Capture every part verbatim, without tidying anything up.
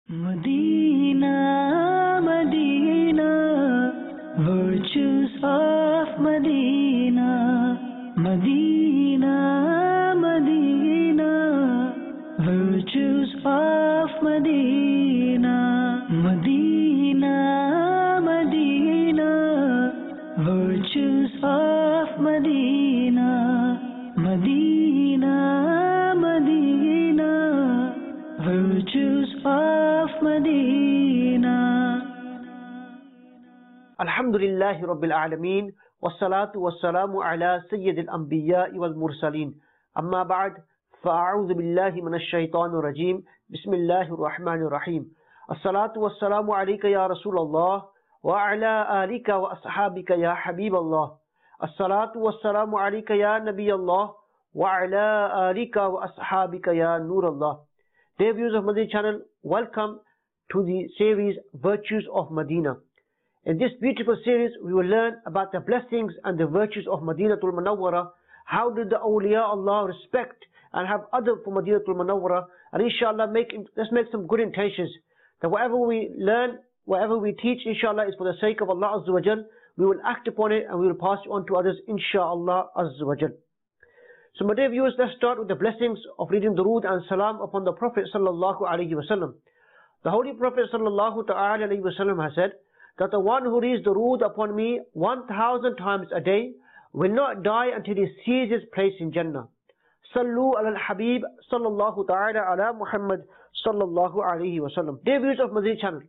Medina, Medina, virtues of Medina. Medina, Medina, virtues of Medina. Medina, Medina, virtues of Medina. Medina, Medina, virtues of Medina. Alhamdulillahi Rabbil Alameen, wassalatu wassalamu ala Sayyidil Anbiya wal Mursaleen. Amma ba'd, fa'a'udhu billahi minash shaitanir rajim. Bismillahir Rahmanir Rahim. As-salatu wassalamu alayka ya Rasulallah, wa ala alika wa ashabika ya Habiballah. As-salatu wassalamu alayka ya Nabiyallah, wa ala alika wa ashabika ya Nurallah. Dear viewers of Madina channel, welcome to the series Virtues of Medina. In this beautiful series, we will learn about the blessings and the virtues of Madinatul Munawwara. How did the awliya Allah respect and have adab for Madinatul Munawwara? And inshallah, make, let's make some good intentions. That whatever we learn, whatever we teach, inshallah, is for the sake of Allah Azza wa Jal. We will act upon it and we will pass it on to others, inshallah Azza wa Jal. So my dear viewers, let's start with the blessings of reading Durood and Salam upon the Prophet Sallallahu Alaihi Wasallam. The Holy Prophet Sallallahu Ta'ala Alaihi Wasallam has said that the one who reads Durood upon me one thousand times a day will not die until he sees his place in Jannah. Sallu ala al-Habib Sallallahu Ta'ala ala Muhammad Sallallahu Alaihi Wasallam. Dear viewers of Madina channel,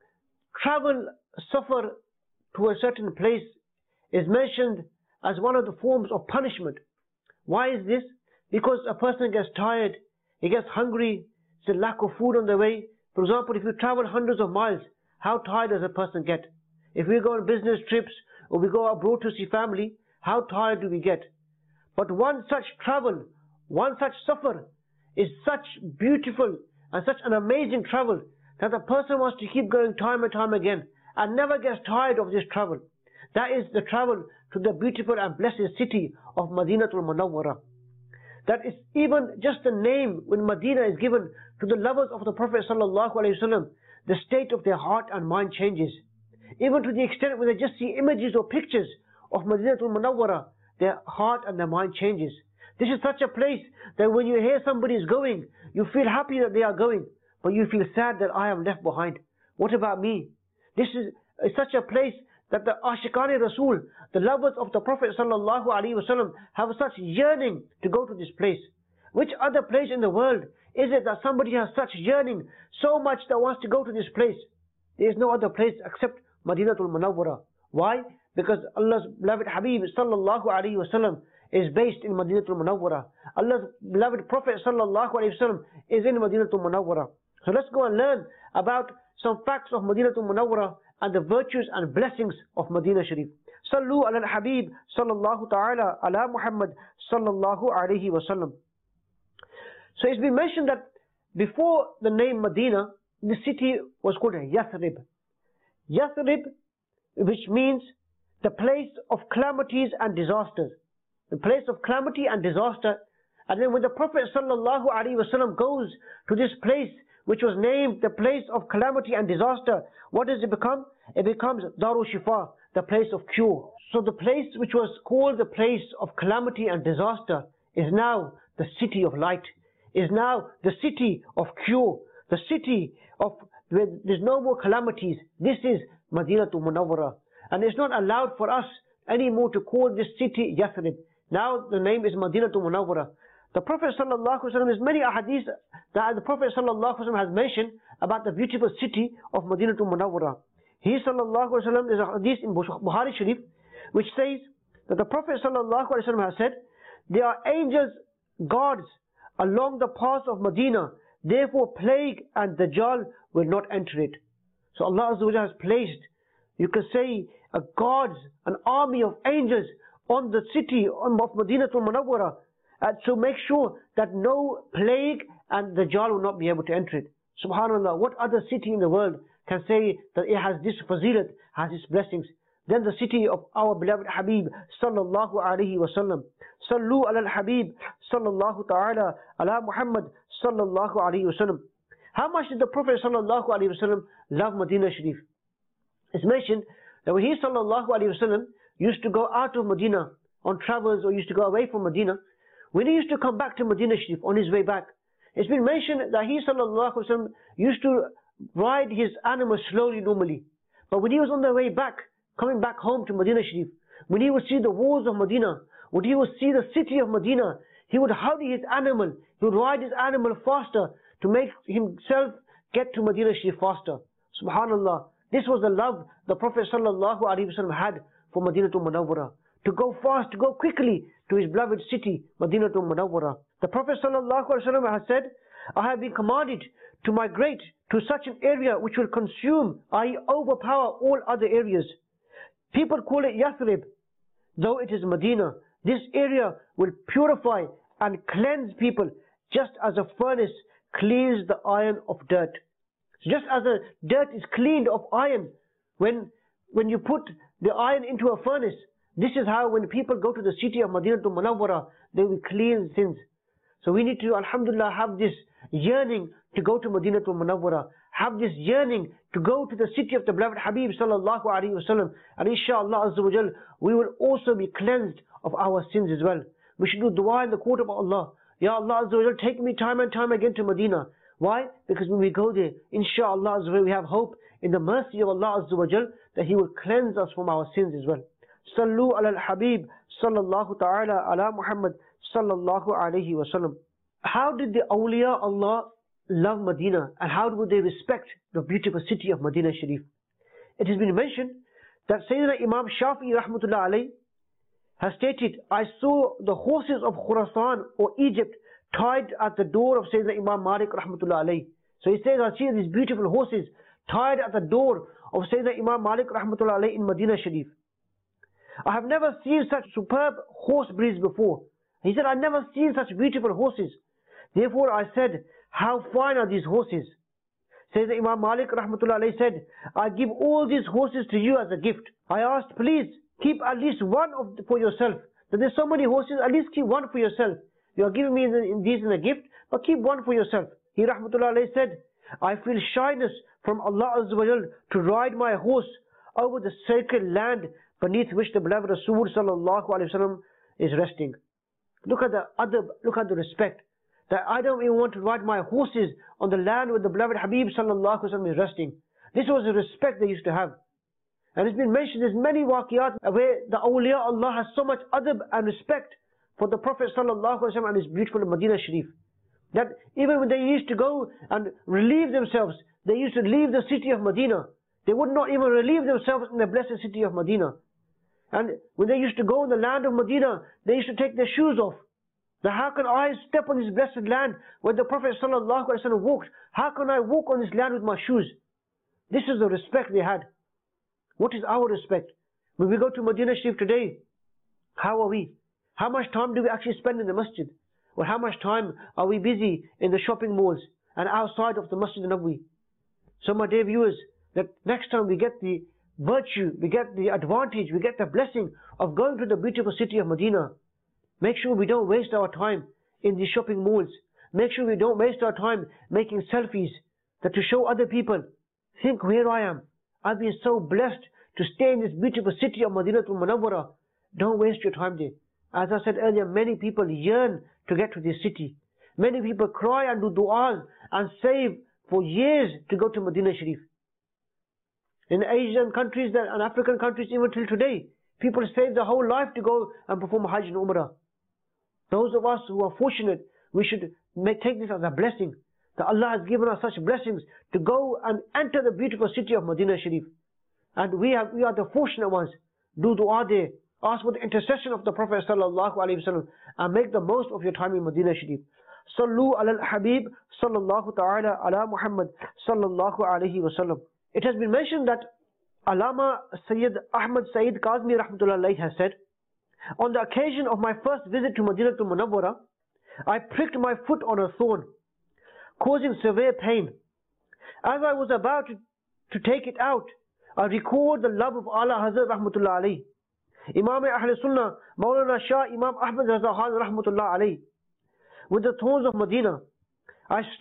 travel, suffer to a certain place is mentioned as one of the forms of punishment. Why is this? Because a person gets tired, he gets hungry, there's a lack of food on the way. For example, if you travel hundreds of miles, how tired does a person get? If we go on business trips or we go abroad to see family, how tired do we get? But one such travel, one such suffer is such beautiful and such an amazing travel that the person wants to keep going time and time again and never gets tired of this travel. That is the travel to the beautiful and blessed city of Madinatul Munawwara. That is even just the name when Medina is given to the lovers of the Prophet Sallallahu Alaihi Wasallam, the state of their heart and mind changes. Even to the extent when they just see images or pictures of Madinatul Munawwara, their heart and their mind changes. This is such a place that when you hear somebody is going, you feel happy that they are going, but you feel sad that I am left behind. What about me? This is, is such a place that the Ashiqani Rasul, the lovers of the Prophet Sallallahu Alaihi Wasallam, have such yearning to go to this place. Which other place in the world is it that somebody has such yearning, so much that wants to go to this place? There is no other place except Madinatul Munawwara. Why? Because Allah's beloved Habib Sallallahu Alaihi Wasallam is based in Madinatul Munawwara. Allah's beloved Prophet Sallallahu Alaihi Wasallam is in Madinatul Munawwara. So let's go and learn about some facts of Madinatul Munawwara and the virtues and blessings of Medina Sharif. Sallu ala al-Habib Sallallahu Ta'ala ala Muhammad Sallallahu Alaihi Wasallam. So it's been mentioned that before the name Medina, the city was called Yathrib. Yathrib, which means the place of calamities and disasters. The place of calamity and disaster. And then when the Prophet Sallallahu Alaihi Wasallam goes to this place which was named the place of calamity and disaster, what does it become? It becomes Daru Shifa, the place of cure. So the place which was called the place of calamity and disaster is now the city of light, is now the city of cure, the city of where there's no more calamities. This is Madinatul Munawwara. And it's not allowed for us anymore to call this city Yathrib. Now the name is Madinatul Munawwara. The Prophet Sallallahu Alaihi Wasallam, there's many ahadith that the Prophet Sallallahu Alaihi Wasallam has mentioned about the beautiful city of Madinatul Munawwara. He Sallallahu Alaihi Wasallam, there's a hadith in Bukhari Sharif which says that the Prophet Sallallahu Alaihi Wasallam has said, there are angels, guards along the paths of Medina, therefore plague and Dajjal will not enter it. So Allah Azza wa Jalla has placed, you can say, a guards, an army of angels on the city of Madinatul Munawwara, Uh, to make sure that no plague and the Dajjal will not be able to enter it. Subhanallah, what other city in the world can say that it has this fazilat, has its blessings? Then the city of our beloved Habib Sallallahu Alaihi Wasallam. Sallu ala al-Habib Sallallahu Ta'ala ala Muhammad Sallallahu Alaihi Wasallam. How much did the Prophet sallallahu alaihi wasallam love Medina Sharif? It's mentioned that when he sallallahu alaihi wasallam used to go out of Medina on travels or used to go away from Medina, when he used to come back to Medina Sharif on his way back, it's been mentioned that he sallallahu alaihi wasallam used to ride his animal slowly normally. But when he was on the way back, coming back home to Medina Sharif, when he would see the walls of Medina, when he would see the city of Medina, he would hurry his animal, he would ride his animal faster to make himself get to Medina Sharif faster. Subhanallah. This was the love the Prophet sallallahu alaihi wasallam had for Madinatul Munawwara. To go fast, to go quickly to his beloved city, Madinatul Munawwara. The Prophet sallallahu alaihi wasallam has said, I have been commanded to migrate to such an area which will consume, that is overpower all other areas. People call it Yathrib, though it is Medina. This area will purify and cleanse people just as a furnace cleans the iron of dirt. Just as the dirt is cleaned of iron, when, when you put the iron into a furnace, this is how when people go to the city of Madinatul Munawwara, they will clean sins. So we need to, alhamdulillah, have this yearning to go to Madinatul Munawwara, have this yearning to go to the city of the beloved Habib sallallahu alaihi wasallam, and inshallah azza wa jal, we will also be cleansed of our sins as well. We should do dua in the court of Allah. Ya Allah azza wa jal, take me time and time again to Medina. Why? Because when we go there, inshallah azza wa jal, we have hope in the mercy of Allah azza wa jal that He will cleanse us from our sins as well. Sallu ala al-Habib sallallahu ta'ala ala Muhammad sallallahu alayhi wa sallam. How did the awliya Allah love Medina, and how would they respect the beautiful city of Medina Sharif? It has been mentioned that Sayyidina Imam Shafi'i rahmatullah alayhi has stated, I saw the horses of Khurasan or Egypt tied at the door of Sayyidina Imam Malik rahmatullah alayhi. So he says, I see these beautiful horses tied at the door of Sayyidina Imam Malik rahmatullah alayhi in Medina Sharif. I have never seen such superb horse breeds before. He said, I've never seen such beautiful horses. Therefore I said, how fine are these horses? Says Imam Malik rahmatullah alayhi said, I give all these horses to you as a gift. I asked, please keep at least one of the, for yourself. That there's so many horses, at least keep one for yourself. You are giving me in, in these in a gift, but keep one for yourself. He rahmatullah alayhi said, I feel shyness from Allah azza wa jal to ride my horse over the sacred land beneath which the beloved Rasul sallallahu alaihi wasallam is resting. Look at the other, look at the respect. That I don't even want to ride my horses on the land where the beloved Habib sallallahu alaihi wasallam is resting. This was the respect they used to have. And it's been mentioned, there's many waqiyat where the awliya Allah has so much adab and respect for the Prophet sallallahu alaihi wasallam and his beautiful Medina Sharif. That even when they used to go and relieve themselves, they used to leave the city of Medina. They would not even relieve themselves in the blessed city of Medina. And when they used to go in the land of Medina, they used to take their shoes off. That how can I step on this blessed land where the Prophet sallallahu alaihi wasallam walked? How can I walk on this land with my shoes? This is the respect they had. What is our respect? When we go to Medina Sharif today, how are we? How much time do we actually spend in the masjid? Or how much time are we busy in the shopping malls and outside of the Masjid Nabawi? So my dear viewers, that next time we get the virtue, we get the advantage, we get the blessing of going to the beautiful city of Medina, make sure we don't waste our time in these shopping malls. Make sure we don't waste our time making selfies that to show other people, think where I am. I've been so blessed to stay in this beautiful city of Madinatul Munawwara. Don't waste your time there. As I said earlier, many people yearn to get to this city. Many people cry and do du'as and save for years to go to Medina Sharif. In Asian countries and African countries, even till today, people save their whole life to go and perform Hajj and Umrah. Those of us who are fortunate, we should make, take this as a blessing. That Allah has given us such blessings to go and enter the beautiful city of Medina Sharif. And we, have, we are the fortunate ones. Do dua there. Ask for the intercession of the Prophet sallallahu alaihi wasallam and make the most of your time in Medina Sharif. Sallu ala al-Habib sallallahu ta'ala ala Muhammad sallallahu alaihi wasallam. It has been mentioned that Allama Sayyid Ahmad Saeed Kazmi rahmatullah alayhi has said, on the occasion of my first visit to Madinatul Munawwara, I pricked my foot on a thorn, causing severe pain. As I was about to, to take it out, I recalled the love of Allah Hazrat rahmatullah alayhi. Imam Ahl Sunnah, Maulana Shah Imam Ahmad Raza Khan rahmatullah alayhi. With the thorns of Medina, I stopped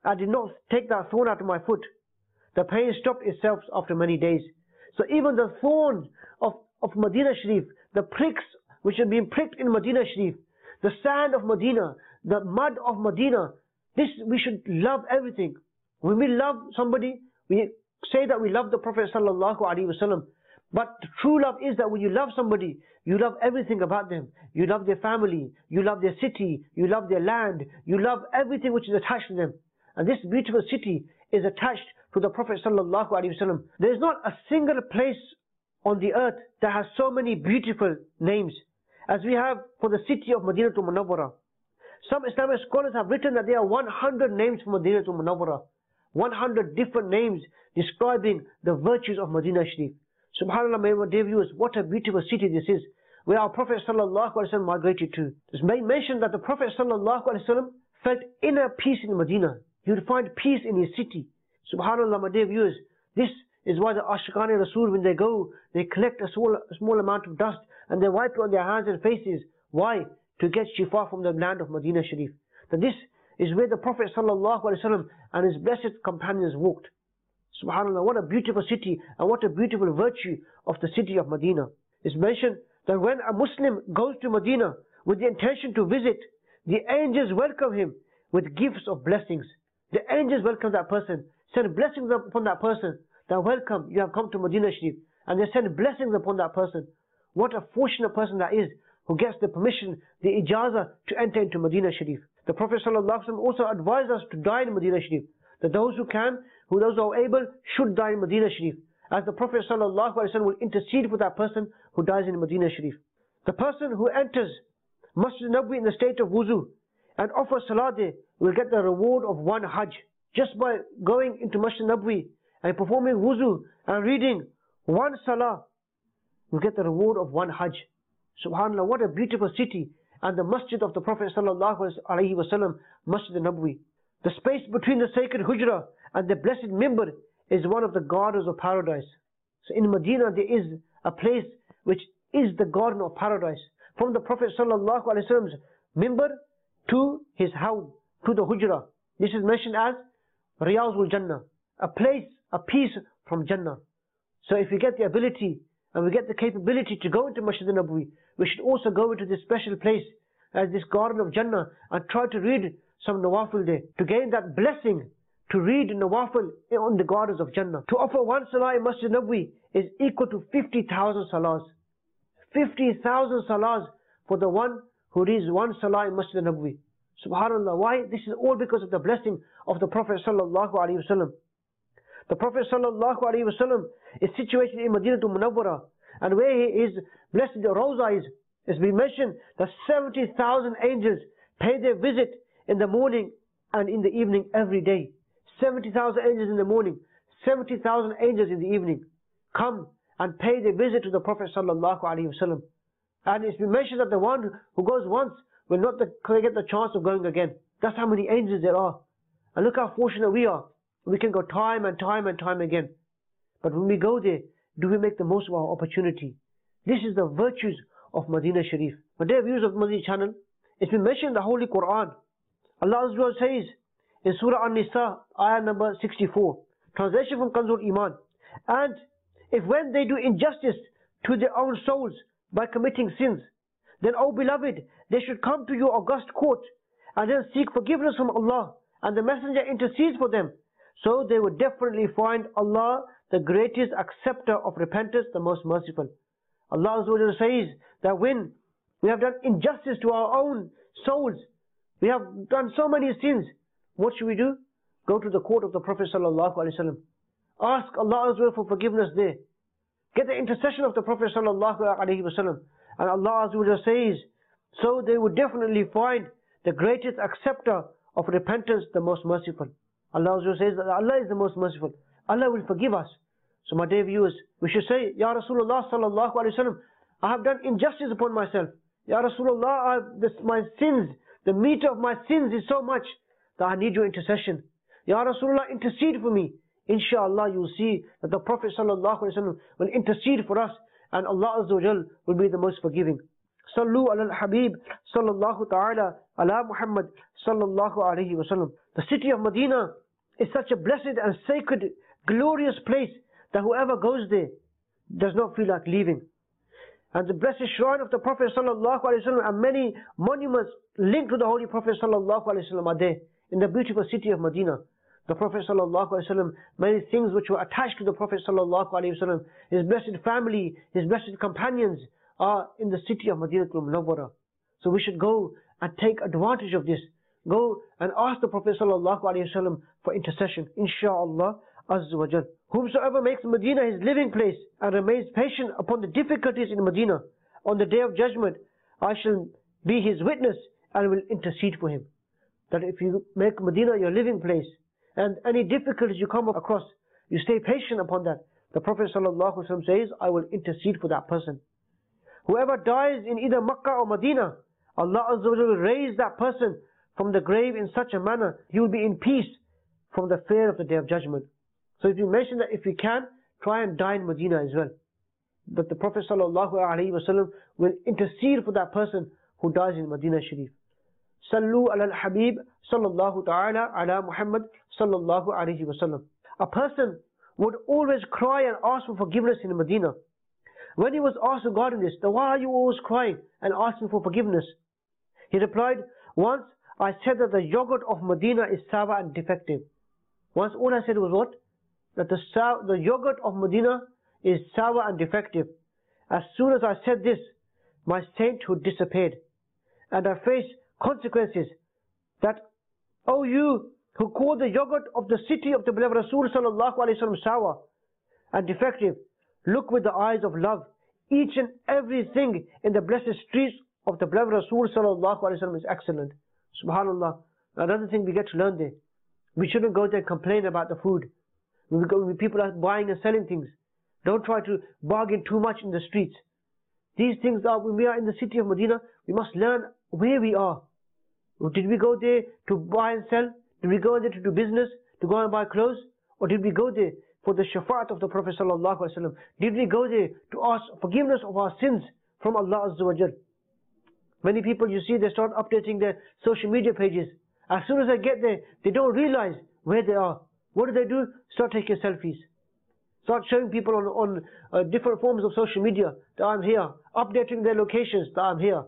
I did not take that thorn out of my foot, the pain stopped itself after many days. So even the thorns of, of Medina Sharif, the pricks which have been pricked in Medina Sharif, the sand of Medina, the mud of Medina, this we should love everything. When we love somebody, we say that we love the Prophet sallallahu alaihi wasallam. But the true love is that when you love somebody, you love everything about them. You love their family, you love their city, you love their land, you love everything which is attached to them. And this beautiful city is attached to the Prophet sallallahu alaihi wasallam. There is not a single place on the earth that has so many beautiful names as we have for the city of Madinah Munawwara. Some Islamic scholars have written that there are one hundred names for Madinah Munawwara. one hundred different names describing the virtues of Medina Sharif. SubhanAllah, my dear viewers, what a beautiful city this is, where our Prophet sallallahu alaihi wasallam migrated to. It's mentioned that the Prophet sallallahu alaihi wasallam felt inner peace in Medina. He would find peace in his city. SubhanAllah, my dear viewers, this is why the Ashqani Rasul, when they go, they collect a small, a small amount of dust and they wipe it on their hands and faces. Why? To get shifa from the land of Medina Sharif. That this is where the Prophet sallallahu alaihi wasallam and his blessed companions walked. SubhanAllah, what a beautiful city and what a beautiful virtue of the city of Medina. It's mentioned that when a Muslim goes to Medina with the intention to visit, the angels welcome him with gifts of blessings. The angels welcome that person, send blessings upon that person. That welcome, you have come to Medina Sharif, and they send blessings upon that person. What a fortunate person that is, who gets the permission, the ijazah to enter into Medina Sharif. The Prophet sallallahu alaihi wasallam also advised us to die in Medina Sharif. That those who can, who those who are able, should die in Medina Sharif. As the Prophet sallallahu alaihi wasallam will intercede for that person who dies in Medina Sharif. The person who enters Masjid Nabawi in the state of wuzu and offers salah there will get the reward of one hajj. Just by going into Masjid Nabawi and performing wuzu and reading one salah, will get the reward of one hajj. SubhanAllah, what a beautiful city. And the masjid of the Prophet sallallahu alaihi wasallam, Masjid Nabawi. The space between the sacred hujrah and the blessed mimbar is one of the gardens of paradise. So in Medina there is a place which is the garden of paradise. From the Prophet sallallahu alaihi wasallam's mimbar to his house, to the hujrah. This is mentioned as Riyazul Jannah, a place, a piece from Jannah. So if we get the ability and we get the capability to go into Masjid Nabawi, we should also go into this special place as this garden of Jannah and try to read some nawafil there, to gain that blessing to read nawafil on the gardens of Jannah. To offer one salah in Masjid Nabawi is equal to fifty thousand salahs. fifty thousand salahs for the one who reads one salah in Masjid Nabawi. SubhanAllah, why? This is all because of the blessing of the Prophet sallallahu alaihi wasallam. The Prophet sallallahu alaihi wasallam is situated in Madinah Munawwara, and where he is blessed the Rawza is, it's been mentioned that seventy thousand angels pay their visit in the morning and in the evening every day. seventy thousand angels in the morning, seventy thousand angels in the evening come and pay their visit to the Prophet sallallahu alaihi wasallam. And it's been mentioned that the one who goes once will not get the chance of going again. That's how many angels there are. And look how fortunate we are. We can go time and time and time again. But when we go there, do we make the most of our opportunity? This is the virtues of Medina Sharif. My dear viewers of Madani channel, it's been mentioned in the Holy Quran. Allah Azza wa Jalla says in Surah An-Nisa, ayah number sixty-four, translation from Kanzul Iman, and if when they do injustice to their own souls by committing sins, then, O beloved, they should come to your august court and then seek forgiveness from Allah, and the Messenger intercedes for them. So they would definitely find Allah the greatest acceptor of repentance, the most merciful. Allah Azza wa Jalla says that when we have done injustice to our own souls, we have done so many sins, what should we do? Go to the court of the Prophet sallallahu alaihi wasallam. Ask Allah Azza wa Jalla for forgiveness there. Get the intercession of the Prophet sallallahu alaihi wasallam. And Allah Azza wa Jalla says, so they would definitely find the greatest acceptor of repentance, the most merciful. Allah Azza wa Jalla says that Allah is the most merciful. Allah will forgive us. So my dear viewers, we should say, Ya Rasulullah sallallahu alaihi wasallam, I have done injustice upon myself. Ya Rasulullah, I have this, my sins, the meter of my sins is so much that I need your intercession. Ya Rasulullah, intercede for me. Inshallah, you will see that the Prophet sallallahu alaihi wasallam will intercede for us, and Allah Azza wa Jal will be the most forgiving. Sallu ala al-Habib sallallahu ta'ala ala Muhammad sallallahu alayhi wa sallam. The city of Medina is such a blessed and sacred, glorious place that whoever goes there does not feel like leaving. And the blessed shrine of the Prophet sallallahu alaihi wasallam and many monuments linked to the Holy Prophet sallallahu alaihi wasallam are there in the beautiful city of Medina. The Prophet sallallahu alaihi wasallam, many things which were attached to the Prophet sallallahu alaihi wasallam, his blessed family, his blessed companions are in the city of Medina al-Munawwara. So we should go and take advantage of this. Go and ask the Prophet sallallahu alaihi wasallam for intercession, insha'Allah azza wa jal. Whomsoever makes Medina his living place and remains patient upon the difficulties in Medina, on the day of judgment, I shall be his witness and will intercede for him. That if you make Medina your living place and any difficulties you come across, you stay patient upon that. The Prophet sallallahu alaihi wasallam says, I will intercede for that person. Whoever dies in either Makkah or Medina, Allah azza wa jal will raise that person from the grave in such a manner, he will be in peace from the fear of the day of judgment. So if you mention that if you can, try and die in Medina as well. But the Prophet sallallahu alaihi wasallam will intercede for that person who dies in Medina Sharif. Sallu ala al-Habib sallallahu ta'ala ala Muhammad sallallahu alaihi wasallam. A person would always cry and ask for forgiveness in Medina. When he was asked regarding this, then why are you always crying and asking for forgiveness? He replied, once I said that the yogurt of Medina is sour and defective. Once all I said was what? That the, the yogurt of Medina is sour and defective. As soon as I said this, my sainthood disappeared. And I faced consequences that, oh you who call the yogurt of the city of the beloved Rasul sallallahu alaihi wasallam sour and defective, look with the eyes of love. Each and everything in the blessed streets of the beloved Rasul sallallahu alaihi wasallam is excellent. Subhanallah. Another thing we get to learn there. We shouldn't go there and complain about the food. When, we go, when people are buying and selling things, don't try to bargain too much in the streets. These things are, when we are in the city of Medina, we must learn where we are. Did we go there to buy and sell? Did we go there to do business, to go and buy clothes? Or did we go there for the shafaat of the Prophet sallallahu alaihi wasallam? Did we go there to ask forgiveness of our sins from Allah azza wa jal? Many people, you see, they start updating their social media pages. As soon as they get there, they don't realize where they are. What do they do? Start taking selfies. Start showing people on, on uh, different forms of social media that I'm here. Updating their locations that I'm here.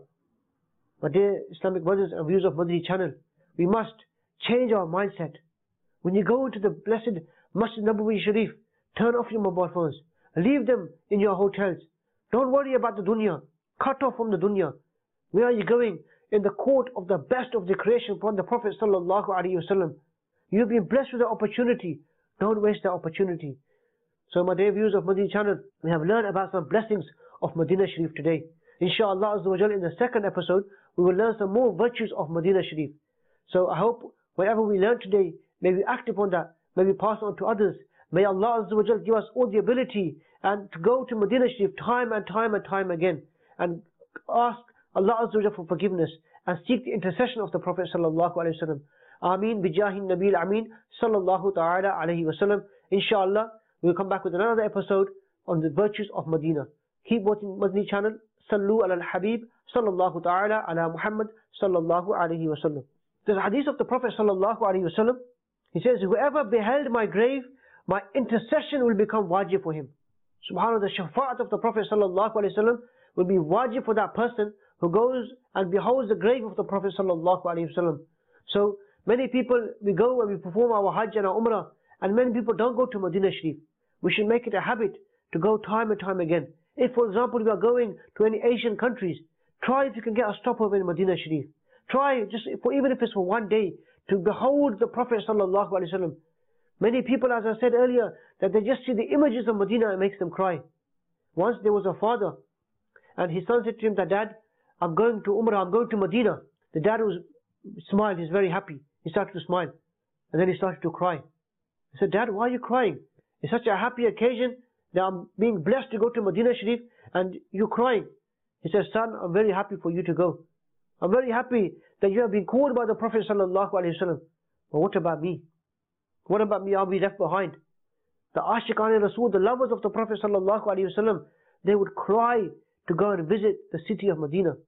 But dear Islamic brothers and viewers of Madani channel, we must change our mindset. When you go into the blessed Masjid Nabawi Sharif, turn off your mobile phones. Leave them in your hotels. Don't worry about the dunya. Cut off from the dunya. Where are you going? In the court of the best of the creation upon the Prophet sallallahu alaihi wasallam. You've been blessed with the opportunity. Don't waste the opportunity. So my dear viewers of Madani channel, we have learned about some blessings of Medina Sharif today. Inshallah azza wa jal, in the second episode, we will learn some more virtues of Medina Sharif. So I hope whatever we learn today, may we act upon that, may we pass on to others. May Allah azza wa jal give us all the ability and to go to Medina Sharif time and time and time again and ask Allah azza wa jal for forgiveness and seek the intercession of the Prophet sallallahu alaihi wasallam. Ameen bijahi nabil ameen sallallahu ta'ala alaihi wasallam. Inshallah, we will come back with another episode on the virtues of Medina. Keep watching Madani channel. Sallu ala al-Habib sallallahu ta'ala ala Muhammad sallallahu alaihi wasallam. There's a hadith of the Prophet sallallahu alaihi wasallam. He says, whoever beheld my grave, my intercession will become wajib for him. Subhanallah, the shafaat of the Prophet sallallahu alaihi wasallam will be wajib for that person who goes and beholds the grave of the Prophet sallallahu alaihi wasallam. So many people, we go and we perform our Hajj and our Umrah, and many people don't go to Medina Sharif. We should make it a habit to go time and time again. If, for example, we are going to any Asian countries, try if you can get a stopover in Medina Sharif. Try, just for, even if it's for one day, to behold the Prophet sallallahu alaihi wasallam. Many people, as I said earlier, that they just see the images of Medina and it makes them cry. Once there was a father, and his son said to him, that Dad, I'm going to Umrah, I'm going to Medina. The dad was smiled, he's very happy. He started to smile. And then he started to cry. He said, Dad, why are you crying? It's such a happy occasion that I'm being blessed to go to Medina Sharif and you're crying. He said, son, I'm very happy for you to go. I'm very happy that you have been called by the Prophet sallallahu alaihi wasallam. But what about me? What about me? I'll be left behind. The Ashiqan Rasul, the lovers of the Prophet sallallahu alaihi wasallam, they would cry to go and visit the city of Medina.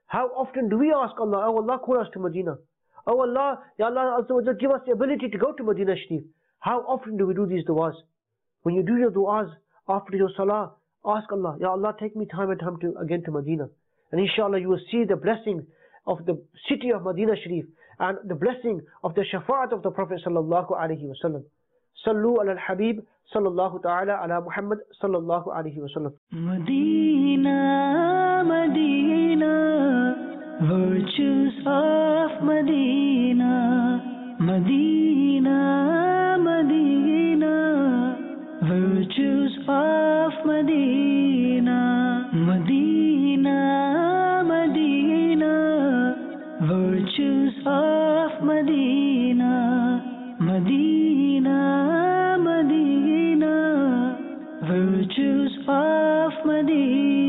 How often do we ask Allah, oh Allah, call us to Medina? Oh Allah, Ya Allah, Azza give us the ability to go to Medina Sharif. How often do we do these du'as? When you do your du'as after your salah, ask Allah, Ya Allah, take me time and time to again to Medina. And inshallah you will see the blessing of the city of Medina Sharif and the blessing of the shafa'at of the Prophet sallallahu alaihi wasallam. Sallu ala al-Habib sallallahu ta'ala ala Muhammad sallallahu alaihi wasallam. Medina, Medina, virtues of Medina. Medina, Medina, virtues of Medina. Medina, Medina, virtues of Medina. Medina, Medina, virtues of Medina.